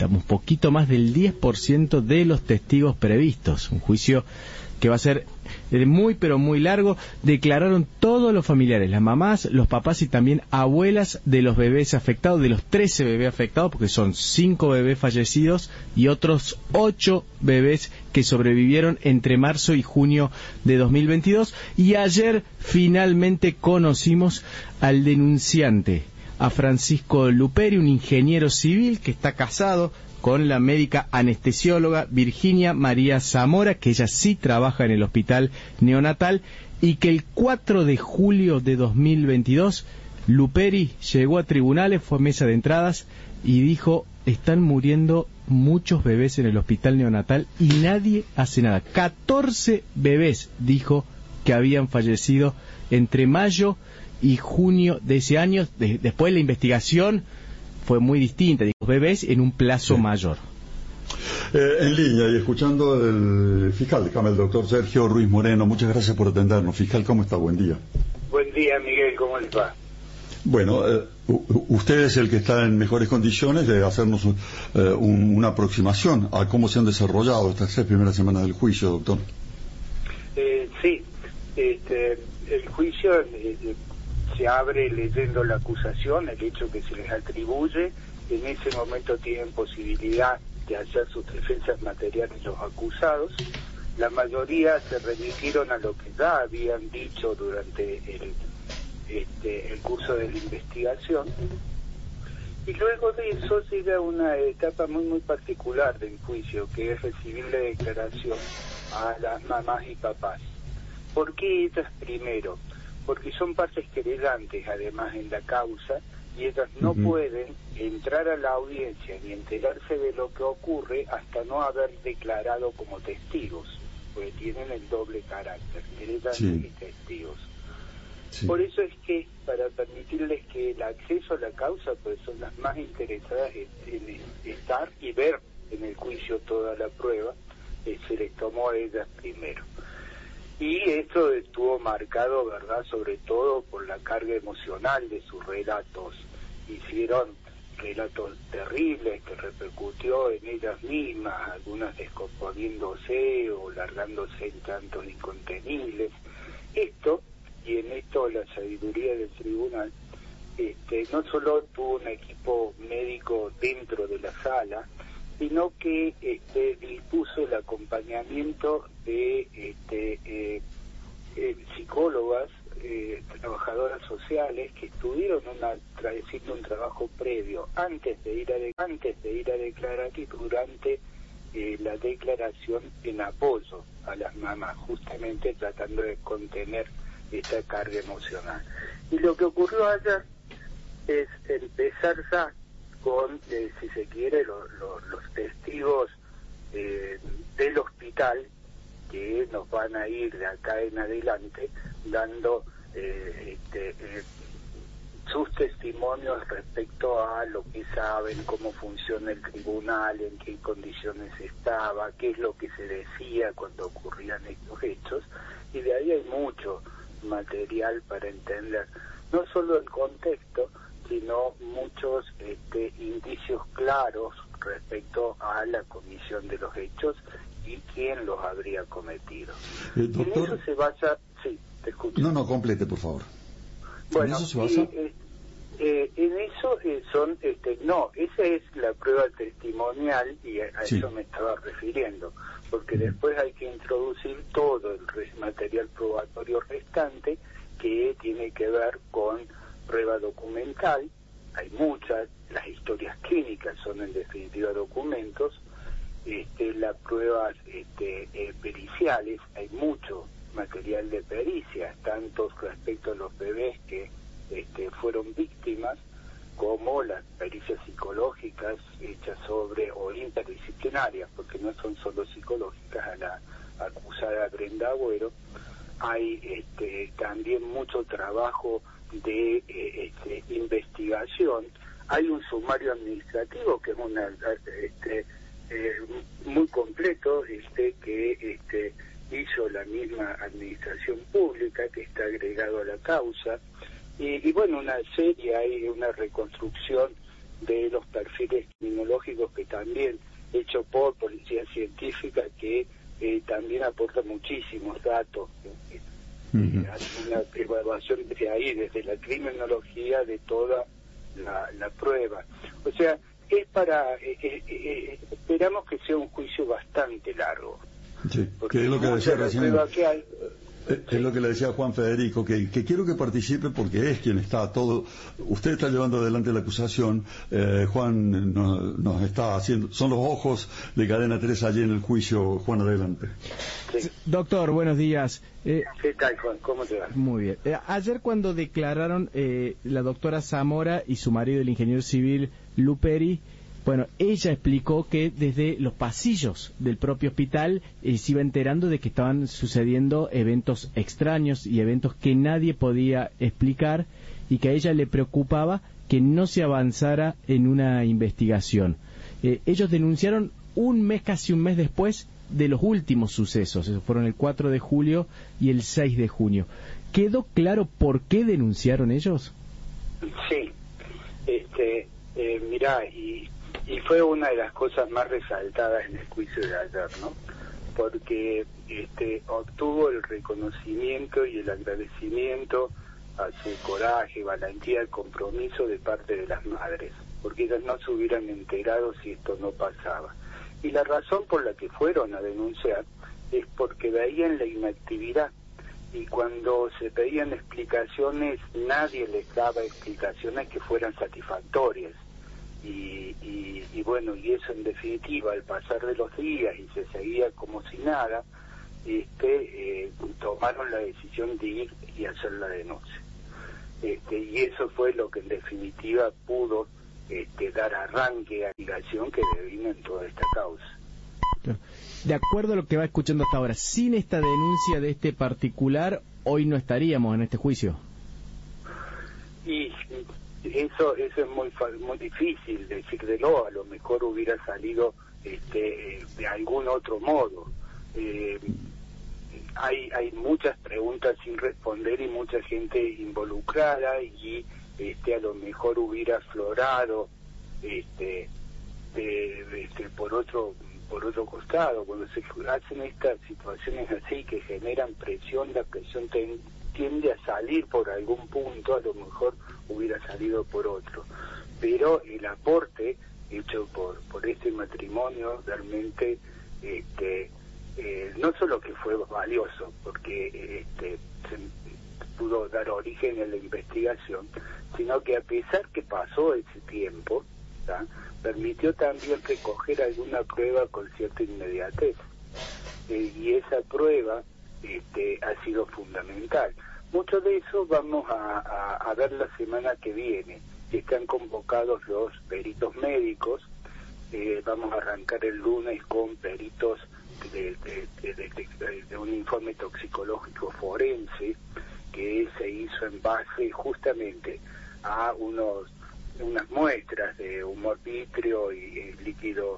un poquito más del 10% de los testigos previstos. Un juicio que va a ser muy pero muy largo. Declararon todos los familiares, las mamás, los papás y también abuelas de los bebés afectados, de los 13 bebés afectados, porque son 5 bebés fallecidos y otros 8 bebés que sobrevivieron entre marzo y junio de 2022. Y ayer finalmente conocimos al denunciante, a Francisco Luperi, un ingeniero civil que está casado con la médica anestesióloga Virginia María Zamora, que ella sí trabaja en el hospital neonatal, y que el 4 de julio de 2022 Luperi llegó a tribunales, fue a mesa de entradas y dijo: están muriendo muchos bebés en el hospital neonatal y nadie hace nada. 14 bebés, dijo, que habían fallecido entre mayo y junio de ese año. Después la investigación fue muy distinta, digo, bebés en un plazo mayor. En línea y escuchando el fiscal de Cámara, el doctor Sergio Ruiz Moreno. Muchas gracias por atendernos. Fiscal, ¿cómo está? Buen día. Buen día, Miguel, ¿cómo les va? Bueno, usted es el que está en mejores condiciones de hacernos una aproximación a cómo se han desarrollado estas 6 primeras semanas del juicio, doctor. Sí, el juicio se abre leyendo la acusación, el hecho que se les atribuye. En ese momento tienen posibilidad de hacer sus defensas materiales los acusados. La mayoría se remitieron a lo que ya habían dicho durante el curso de la investigación. Y luego de eso llega una etapa muy particular del juicio, que es recibir la declaración a las mamás y papás. ¿Por qué ellas primero? Porque son partes querelantes además en la causa, y ellas no pueden entrar a la audiencia ni enterarse de lo que ocurre hasta no haber declarado como testigos, porque tienen el doble carácter, querelantes y testigos. Sí. Por eso es que, para permitirles que el acceso a la causa, pues son las más interesadas en estar y ver en el juicio toda la prueba, se les tomó a ellas primero. Y esto estuvo marcado, ¿verdad?, sobre todo por la carga emocional de sus relatos. Hicieron relatos terribles que repercutió en ellas mismas, algunas descomponiéndose o largándose en llantos incontenibles. Y en esto la sabiduría del tribunal, no solo tuvo un equipo médico dentro de la sala, sino que dispuso el acompañamiento de psicólogas, trabajadoras sociales que estuvieron haciendo un trabajo previo antes de ir a declarar y durante la declaración en apoyo a las mamás, justamente tratando de contener esta carga emocional. Y lo que ocurrió allá es empezar ya con, si se quiere, los testigos del hospital, que nos van a ir de acá en adelante dando sus testimonios respecto a lo que saben, cómo funciona el tribunal, en qué condiciones estaba, qué es lo que se decía cuando ocurrían estos hechos. Y de ahí hay mucho material para entender no solo el contexto, sino muchos indicios claros respecto a la comisión de los hechos y quién los habría cometido. Doctor, en eso se basa... Sí, te escucho. No, complete, por favor. Bueno, ¿En eso se basa? En eso no, esa es la prueba testimonial y a eso me estaba refiriendo, porque después hay que introducir todo el material probatorio restante que tiene que ver con prueba documental. Hay muchas, las historias clínicas son en definitiva documentos, las pruebas periciales, hay mucho material de pericias, tanto respecto a los bebés que fueron víctimas, como las pericias psicológicas hechas sobre o interdisciplinarias, porque no son solo psicológicas, a la acusada Brenda Agüero. Hay también mucho trabajo de investigación. Hay un sumario administrativo que es muy completo, que hizo la misma administración pública, que está agregado a la causa, y bueno, una serie, hay una reconstrucción de los perfiles criminológicos que también hecho por Policía Científica, que también aporta muchísimos datos. Hace una evaluación desde ahí, desde la criminología de toda la prueba. O sea, es para esperamos que sea un juicio bastante largo. Sí, que es lo que decía recién. Es lo que le decía Juan Federico, que quiero que participe porque es quien está todo. Usted está llevando adelante la acusación, Juan nos está haciendo, son los ojos de Cadena 3 allí en el juicio. Juan, adelante. Sí. Doctor, buenos días. ¿Qué tal, Juan? ¿Cómo te va? Muy bien. Ayer cuando declararon la doctora Zamora y su marido, el ingeniero civil Luperi, bueno, ella explicó que desde los pasillos del propio hospital se iba enterando de que estaban sucediendo eventos extraños y eventos que nadie podía explicar, y que a ella le preocupaba que no se avanzara en una investigación. Ellos denunciaron casi un mes después de los últimos sucesos. Esos fueron el 4 de julio y el 6 de junio. ¿Quedó claro por qué denunciaron ellos? Sí. Mirá, y fue una de las cosas más resaltadas en el juicio de ayer, ¿no? Porque obtuvo el reconocimiento y el agradecimiento a su coraje, valentía y compromiso de parte de las madres, porque ellas no se hubieran enterado si esto no pasaba. Y la razón por la que fueron a denunciar es porque veían la inactividad, y cuando se pedían explicaciones nadie les daba explicaciones que fueran satisfactorias. Y bueno, y eso en definitiva, al pasar de los días y se seguía como si nada, tomaron la decisión de ir y hacer la denuncia. Y eso fue lo que en definitiva pudo dar arranque a la investigación que devino en toda esta causa. De acuerdo a lo que va escuchando hasta ahora, sin esta denuncia de este particular, hoy no estaríamos en este juicio. Y eso es muy difícil decirlo. A lo mejor hubiera salido de algún otro modo. Hay muchas preguntas sin responder y mucha gente involucrada, y a lo mejor hubiera aflorado por otro costado. Cuando se hacen estas situaciones así que generan presión, la presión tiende a salir por algún punto, a lo mejor hubiera salido por otro, pero el aporte hecho por este matrimonio realmente no solo que fue valioso porque se pudo dar origen a la investigación, sino que a pesar que pasó ese tiempo, ¿tá?, permitió también recoger alguna prueba con cierta inmediatez, y esa prueba ha sido fundamental. Mucho de eso vamos a ver la semana que viene. Están convocados los peritos médicos. Vamos a arrancar el lunes con peritos de un informe toxicológico forense que se hizo en base justamente a unas muestras de humor vítreo y líquido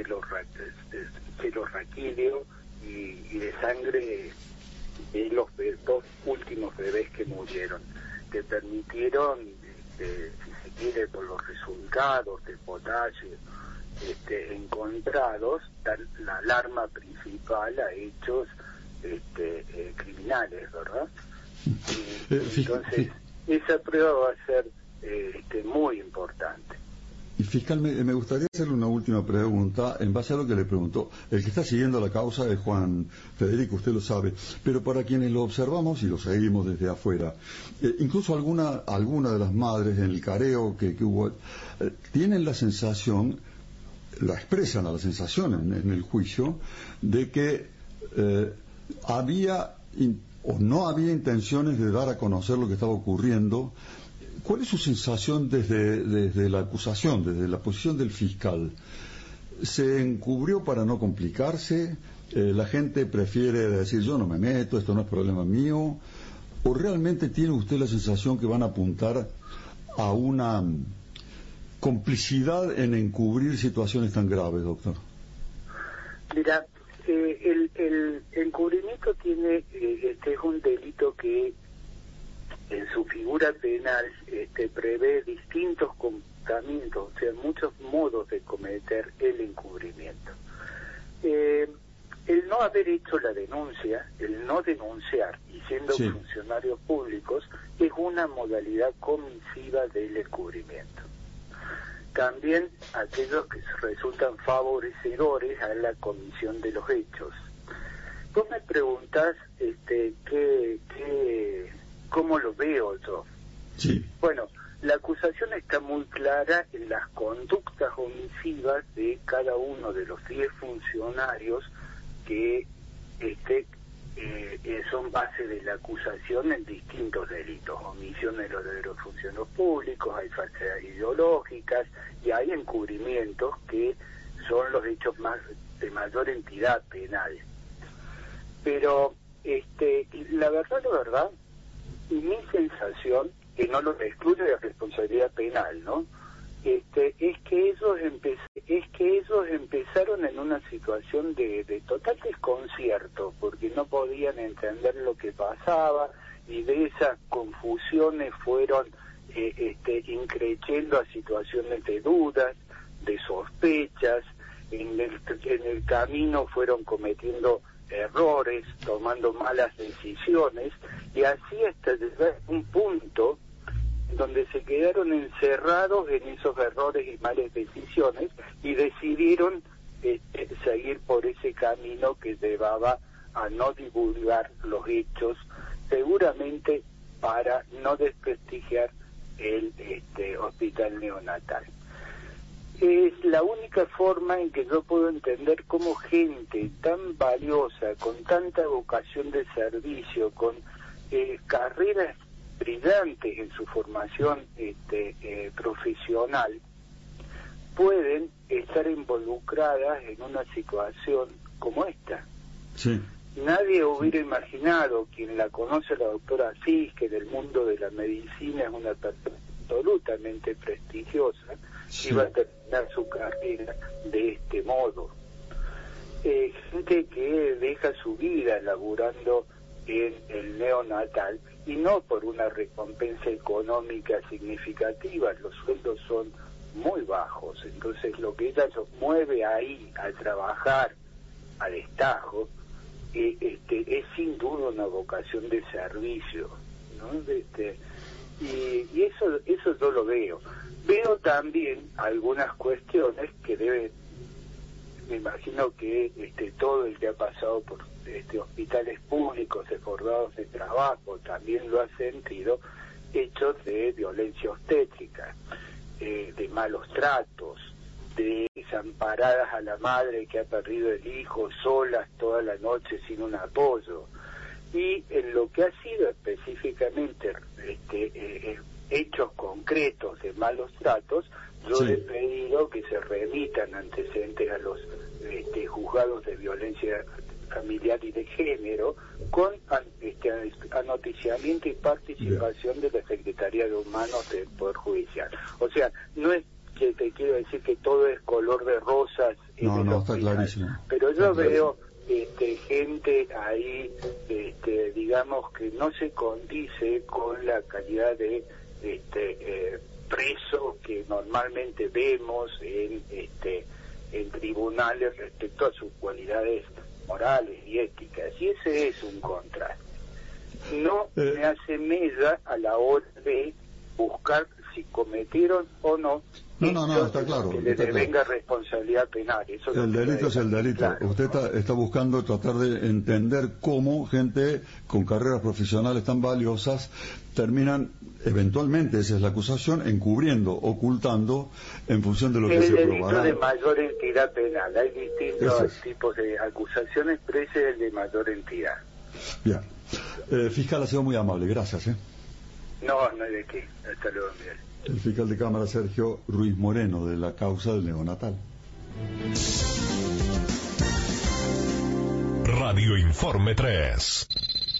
celorraquídeo y de sangre de los dos últimos bebés que murieron, que permitieron, si se quiere, por los resultados de potasio encontrados, dar la alarma principal a hechos criminales, ¿verdad? Entonces, esa prueba va a ser muy importante. Y fiscal, me gustaría hacerle una última pregunta en base a lo que le preguntó. El que está siguiendo la causa es Juan Federico, usted lo sabe, pero para quienes lo observamos y lo seguimos desde afuera, incluso alguna de las madres en el careo que hubo, tienen la sensación, la expresan a la sensación en el juicio, de que había o no había intenciones de dar a conocer lo que estaba ocurriendo. ¿Cuál es su sensación desde la acusación, desde la posición del fiscal? ¿Se encubrió para no complicarse? ¿La gente prefiere decir yo no me meto, esto no es problema mío? ¿O realmente tiene usted la sensación que van a apuntar a una complicidad en encubrir situaciones tan graves, doctor? Mira, el encubrimiento tiene es un delito que en su figura penal prevé distintos comportamientos, o sea, muchos modos de cometer el encubrimiento. El no haber hecho la denuncia, el no denunciar y siendo funcionarios públicos es una modalidad comisiva del encubrimiento. También aquellos que resultan favorecedores a la comisión de los hechos. Vos me preguntás cómo lo veo yo. Sí. Bueno, la acusación está muy clara en las conductas omisivas de cada uno de los 10 funcionarios que son base de la acusación en distintos delitos, omisión de los funcionarios públicos, hay falsedades ideológicas y hay encubrimientos que son los hechos de mayor entidad penal. Pero la verdad, y mi sensación, que no lo excluye de responsabilidad penal, ¿no? Es que ellos empezaron en una situación de total desconcierto, porque no podían entender lo que pasaba, y de esas confusiones fueron increciendo a situaciones de dudas, de sospechas, en el camino fueron cometiendo errores, tomando malas decisiones, y así hasta llegar a un punto donde se quedaron encerrados en esos errores y malas decisiones y decidieron seguir por ese camino que llevaba a no divulgar los hechos, seguramente para no desprestigiar el hospital neonatal. Es la única forma en que yo puedo entender cómo gente tan valiosa, con tanta vocación de servicio, con carreras brillantes en su formación profesional, pueden estar involucradas en una situación como esta. Sí. Nadie hubiera imaginado, quien la conoce, la doctora Asís, que del mundo de la medicina es una persona absolutamente prestigiosa, iba a terminar su carrera de este modo. Gente que deja su vida laburando en el neonatal, y no por una recompensa económica significativa, los sueldos son muy bajos, entonces lo que ella los mueve ahí a trabajar a destajo es sin duda una vocación de servicio, ¿no? Y eso yo lo veo. Veo también algunas cuestiones que me imagino que todo el que ha pasado por hospitales públicos desbordados de trabajo también lo ha sentido, hechos de violencia obstétrica, de malos tratos, de desamparadas a la madre que ha perdido el hijo, solas toda la noche sin un apoyo. Y en lo que ha sido específicamente hechos concretos de malos tratos, yo he pedido que se remitan antecedentes a los juzgados de violencia familiar y de género con anoticiamiento y participación de la Secretaría de Humanos del Poder Judicial. O sea, no es que te quiero decir que todo es color de rosas en el está clarísimo. Pero yo veo gente ahí, digamos, que no se condice con la calidad de preso que normalmente vemos en tribunales respecto a sus cualidades morales y éticas, y ese es un contraste. No me asemeja a la hora de buscar si cometieron o no. No, está claro. Que le devenga responsabilidad penal. Eso el delito es el delito. Claro. Usted está buscando tratar de entender cómo gente con carreras profesionales tan valiosas terminan, eventualmente, esa es la acusación, encubriendo, ocultando, en función de lo que se probará. El delito de mayor entidad penal. Hay distintos tipos de acusaciones, pero ese es el de mayor entidad. Bien. Fiscal, ha sido muy amable. Gracias. No hay de qué. Hasta luego, Miguel. El fiscal de Cámara, Sergio Ruiz Moreno, de la causa del neonatal. Radio Informe 3.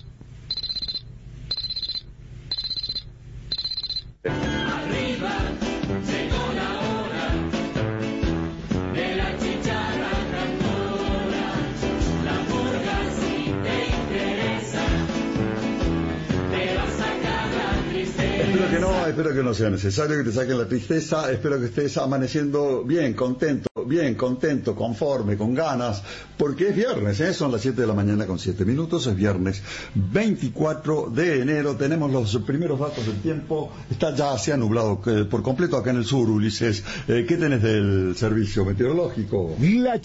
Arriba llegó la hora de la chicharra cantora. La purga, si te interesa, te va a sacar la tristeza. espero que no sea necesario que te saquen la tristeza, espero que estés amaneciendo bien contento, conforme, con ganas, porque es viernes, son las 7 de la mañana con 7 minutos, es viernes 24 de enero, tenemos los primeros datos del tiempo, se ha nublado por completo acá en el sur, Ulises. ¿Qué tenés del servicio meteorológico? La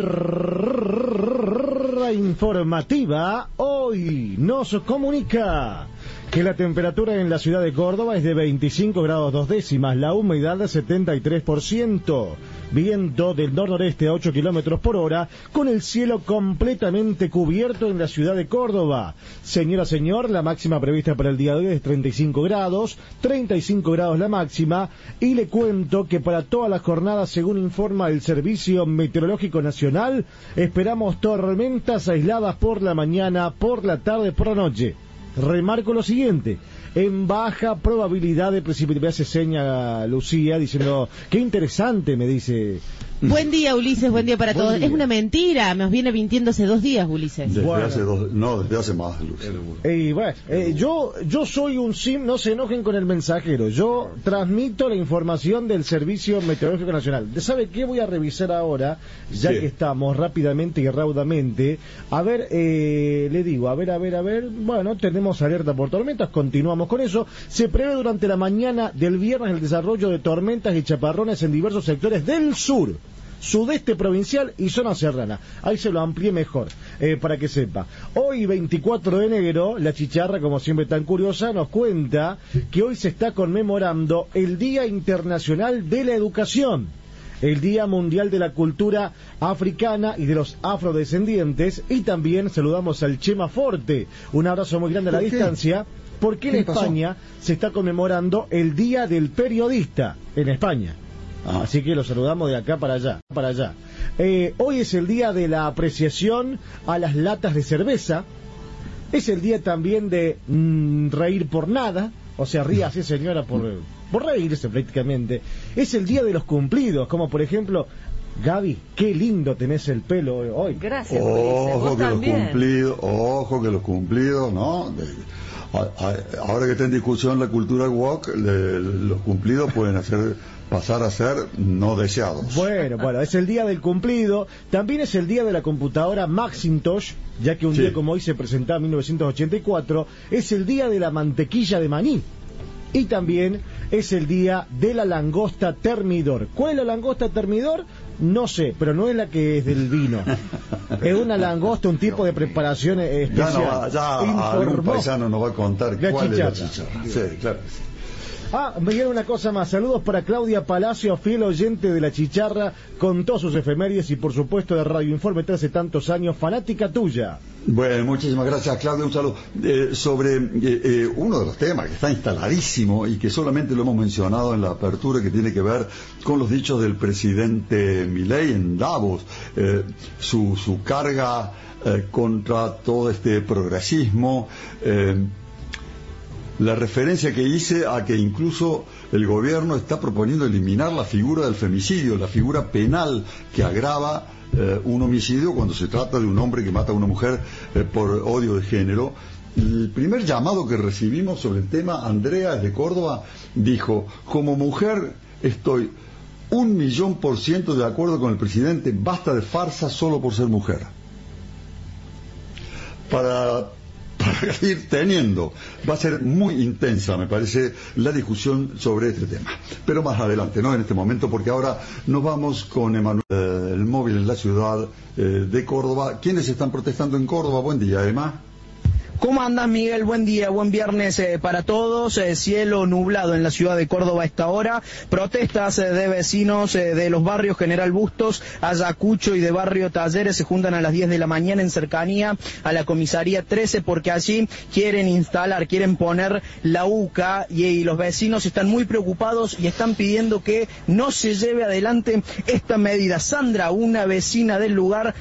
chicharra informativa hoy nos comunica que la temperatura en la ciudad de Córdoba es de 25 grados 2 décimas, la humedad de 73%, viento del nordeste a 8 kilómetros por hora, con el cielo completamente cubierto en la ciudad de Córdoba. Señora, señor, la máxima prevista para el día de hoy es 35 grados la máxima, y le cuento que para todas las jornadas, según informa el Servicio Meteorológico Nacional, esperamos tormentas aisladas por la mañana, por la tarde, por la noche. Remarco lo siguiente: en baja probabilidad de precipitación. Se seña Lucía diciendo, qué interesante, me dice. Buen día, Ulises, buen día para todos. Es una mentira, nos viene mintiendo hace 2 días, Ulises. Desde hace más, Lucía. Yo soy un no se enojen con el mensajero, yo transmito la información del Servicio Meteorológico Nacional. ¿Sabe qué voy a revisar ahora? Ya que estamos rápidamente y raudamente. A ver, le digo, a ver. Bueno, tenemos alerta por tormentas, continuamos con eso. Se prevé durante la mañana del viernes el desarrollo de tormentas y chaparrones en diversos sectores del sur, sudeste provincial y zona serrana. Ahí se lo amplié mejor, para que sepa. Hoy, 24 de enero, la chicharra, como siempre tan curiosa, nos cuenta que hoy se está conmemorando el Día Internacional de la Educación, el Día Mundial de la Cultura Africana y de los Afrodescendientes, y también saludamos al Chema Forte. Un abrazo muy grande a la distancia, porque en España se está conmemorando el Día del Periodista, en España. Así que lo saludamos de acá para allá. Hoy es el día de la apreciación a las latas de cerveza. Es el día también de reír por nada. O sea, ríase, señora, por reírse prácticamente. Es el día de los cumplidos, como por ejemplo, Gaby, qué lindo tenés el pelo hoy. Gracias, ojo que los cumplidos, ¿no? Ahora que está en discusión la cultura woke, los cumplidos pueden pasar a ser no deseados. Bueno, es el día del cumplido. También es el día de la computadora Macintosh, ya que un día como hoy se presentaba en 1984. Es el día de la mantequilla de maní. Y también es el día de la langosta termidor. ¿Cuál es la langosta termidor? No sé, pero no es la que es del vino. Es una langosta, un tipo de preparación especial. Ya algún paisano nos va a contar cuál es la chicharra. Sí, claro. Me dieron una cosa más. Saludos para Claudia Palacio, fiel oyente de La Chicharra, con todos sus efemérides y por supuesto de Radio Informe hace tantos años, fanática tuya. Bueno, muchísimas gracias, Claudia. Un saludo. Sobre uno de los temas que está instaladísimo y que solamente lo hemos mencionado en la apertura, que tiene que ver con los dichos del presidente Milei en Davos, su carga contra todo este progresismo, la referencia que hice a que incluso el gobierno está proponiendo eliminar la figura del femicidio, la figura penal que agrava un homicidio cuando se trata de un hombre que mata a una mujer por odio de género. El primer llamado que recibimos sobre el tema, Andrea de Córdoba dijo: como mujer estoy 1.000.000% de acuerdo con el presidente, basta de farsa solo por ser mujer. Para ir teniendo, va a ser muy intensa, me parece, la discusión sobre este tema, pero más adelante, no en este momento, porque ahora nos vamos con Emanuel, el móvil en la ciudad de Córdoba. ¿Quiénes están protestando en Córdoba? Buen día, Emma. ¿Cómo andas, Miguel? Buen día, buen viernes para todos. Cielo nublado en la ciudad de Córdoba a esta hora. Protestas de vecinos de los barrios General Bustos, Ayacucho y de Barrio Talleres se juntan a las 10 de la mañana en cercanía a la comisaría 13 porque allí quieren poner la UCA y los vecinos están muy preocupados y están pidiendo que no se lleve adelante esta medida. Sandra, una vecina del lugar,